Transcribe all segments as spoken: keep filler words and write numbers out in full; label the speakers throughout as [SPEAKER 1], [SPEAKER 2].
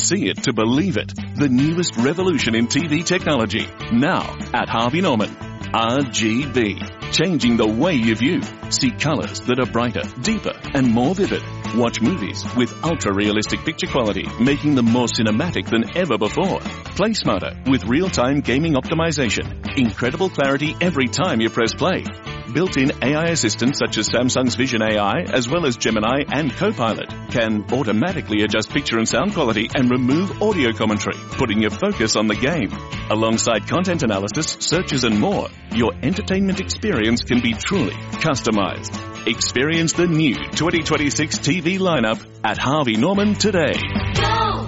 [SPEAKER 1] See it to believe it. The newest revolution in T V technology. Now at Harvey Norman. R G B. Changing the way you view. See colours that are brighter, deeper and more vivid. Watch movies with ultra-realistic picture quality, making them more cinematic than ever before. Play smarter with real-time gaming optimization. Incredible clarity every time you press play. Built-in A I assistants such as Samsung's Vision A I, as well as Gemini and Copilot, can automatically adjust picture and sound quality and remove audio commentary, putting your focus on the game. Alongside content analysis, searches and more, your entertainment experience can be truly customized. Experience the new twenty twenty-six T V lineup at Harvey Norman today.
[SPEAKER 2] Go!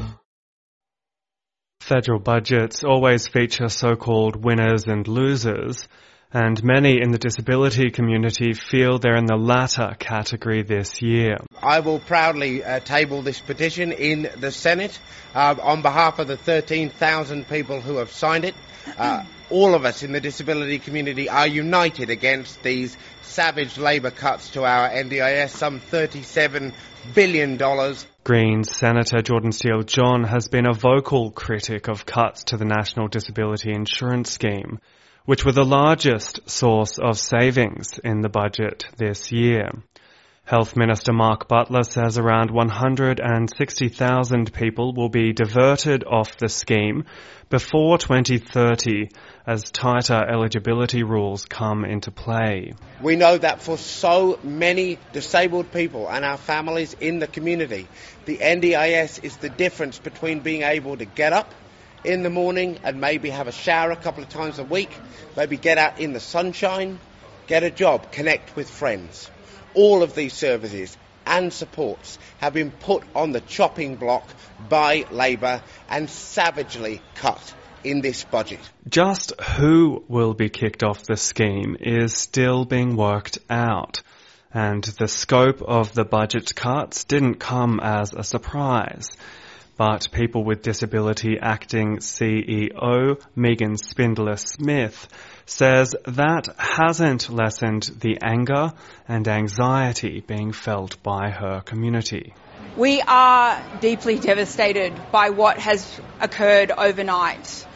[SPEAKER 3] Federal budgets always feature so-called winners and losers, and many in the disability community feel they're in the latter category this year.
[SPEAKER 4] I will proudly uh, table this petition in the Senate uh, on behalf of the thirteen thousand people who have signed it. Uh, all of us in the disability community are united against these savage Labor cuts to our N D I S, some thirty-seven billion dollars.
[SPEAKER 3] Greens Senator Jordan Steele-John has been a vocal critic of cuts to the National Disability Insurance Scheme, which were the largest source of savings in the budget this year. Health Minister Mark Butler says around one hundred sixty thousand people will be diverted off the scheme before twenty thirty as tighter eligibility rules come into play.
[SPEAKER 4] We know that for so many disabled people and our families in the community, the N D I S is the difference between being able to get up in the morning and maybe have a shower a couple of times a week, maybe get out in the sunshine, get a job, connect with friends. All of these services and supports have been put on the chopping block by Labor and savagely cut in this budget.
[SPEAKER 3] Just who will be kicked off the scheme is still being worked out, and the scope of the budget cuts didn't come as a surprise. But People with Disability Acting C E O Megan Spindler-Smith says that hasn't lessened the anger and anxiety being felt by her community.
[SPEAKER 5] We are deeply devastated by what has occurred overnight.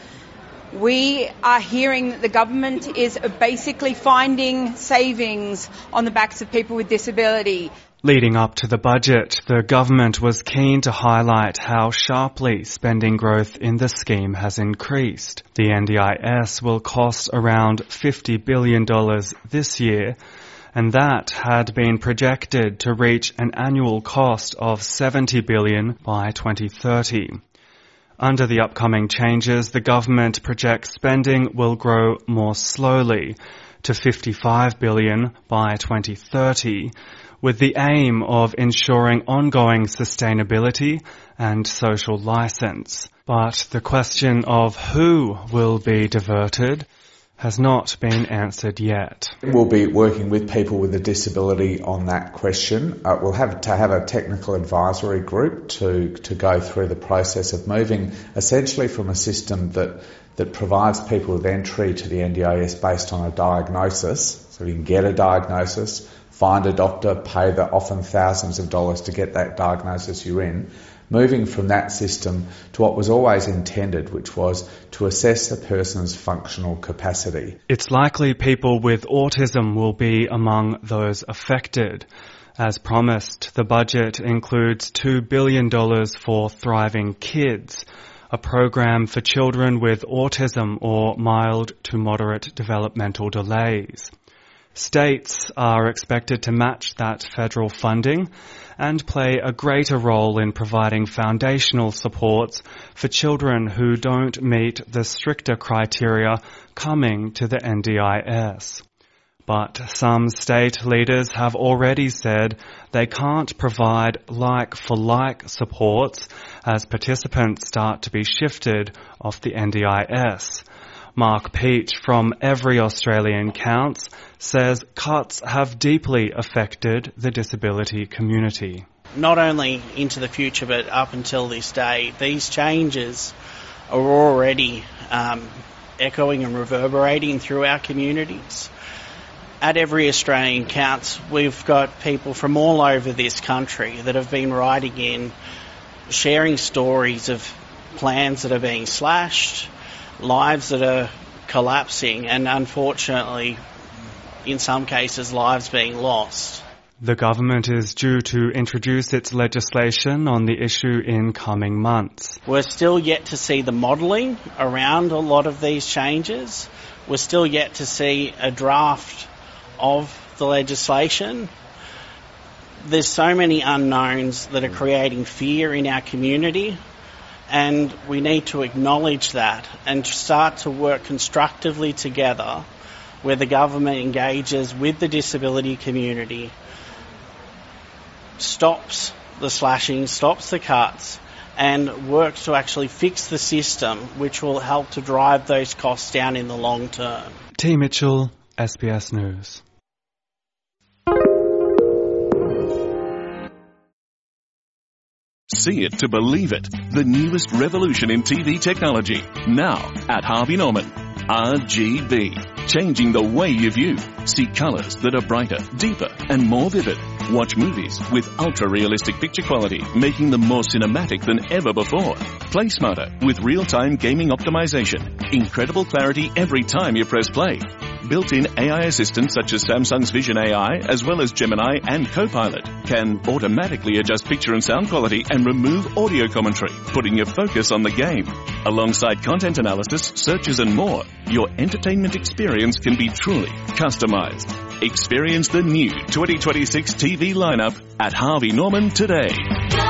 [SPEAKER 5] We are hearing that the government is basically finding savings on the backs of people with disability.
[SPEAKER 3] Leading up to the budget, the government was keen to highlight how sharply spending growth in the scheme has increased. The N D I S will cost around fifty billion dollars this year, and that had been projected to reach an annual cost of seventy billion dollars by twenty thirty. Under the upcoming changes, the government projects spending will grow more slowly to fifty-five billion dollars by twenty thirty, with the aim of ensuring ongoing sustainability and social license. But the question of who will be diverted has not been answered yet.
[SPEAKER 6] We'll be working with people with a disability on that question. Uh, we'll have to have a technical advisory group to, to go through the process of moving essentially from a system that that provides people with entry to the N D I S based on a diagnosis, so you can get a diagnosis, find a doctor, pay the often thousands of dollars to get that diagnosis you're in, moving from that system to what was always intended, which was to assess the person's functional capacity.
[SPEAKER 3] It's likely people with autism will be among those affected. As promised, the budget includes two billion dollars for Thriving Kids, a program for children with autism or mild to moderate developmental delays. States are expected to match that federal funding and play a greater role in providing foundational supports for children who don't meet the stricter criteria coming to the N D I S. But some state leaders have already said they can't provide like-for-like supports as participants start to be shifted off the N D I S. Mark Peach from Every Australian Counts says cuts have deeply affected the disability community.
[SPEAKER 7] Not only into the future but up until this day, these changes are already um, echoing and reverberating through our communities. At Every Australian Counts, we've got people from all over this country that have been writing in sharing stories of plans that are being slashed, lives that are collapsing, and unfortunately, in some cases, lives being lost.
[SPEAKER 3] The government is due to introduce its legislation on the issue in coming months.
[SPEAKER 7] We're still yet to see the modelling around a lot of these changes. We're still yet to see a draft of the legislation. There's so many unknowns that are creating fear in our community, and we need to acknowledge that and start to work constructively together where the government engages with the disability community, stops the slashing, stops the cuts, and works to actually fix the system, which will help to drive those costs down in the long term.
[SPEAKER 3] T. Mitchell, S B S News.
[SPEAKER 1] See it to believe it. The newest revolution in T V technology. Now at Harvey Norman. R G B. Changing the way you view. See colours that are brighter, deeper and more vivid. Watch movies with ultra-realistic picture quality, making them more cinematic than ever before. Play smarter with real-time gaming optimization. Incredible clarity every time you press play. Built-in A I assistants such as Samsung's Vision A I, as well as Gemini and Copilot, can automatically adjust picture and sound quality and remove audio commentary, putting your focus on the game. Alongside content analysis, searches and more, your entertainment experience can be truly customized. Experience the new twenty twenty-six T V lineup at Harvey Norman today.